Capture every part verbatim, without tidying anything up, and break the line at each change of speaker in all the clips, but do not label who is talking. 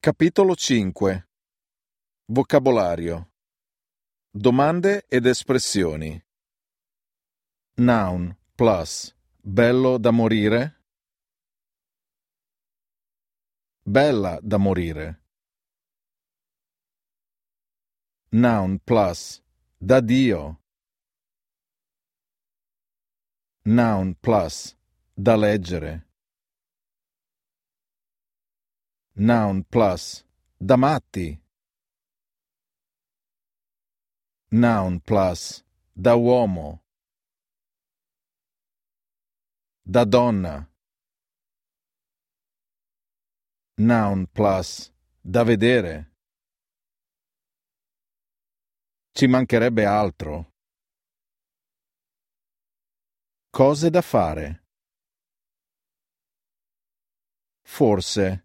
Capitolo cinque. Vocabolario. Domande ed espressioni. Noun plus. Bello da morire. Bella da morire. Noun plus. Da Dio. Noun plus. Da leggere. Noun plus. Da matti. Noun plus. Da uomo. Da donna. Noun plus. Da vedere. Ci mancherebbe altro. Cose da fare. Forse.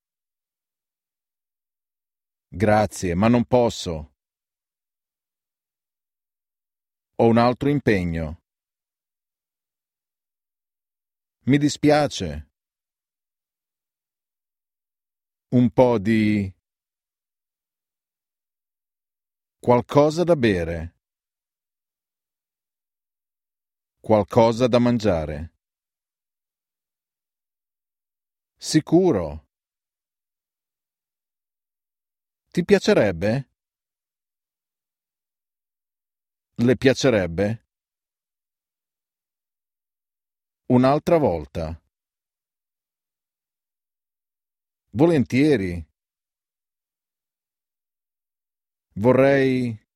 Grazie, ma non posso. Ho un altro impegno. Mi dispiace. Un po' di... qualcosa da bere. Qualcosa da mangiare. Sicuro. Ti piacerebbe? Le piacerebbe? Un'altra volta. Volentieri. Vorrei...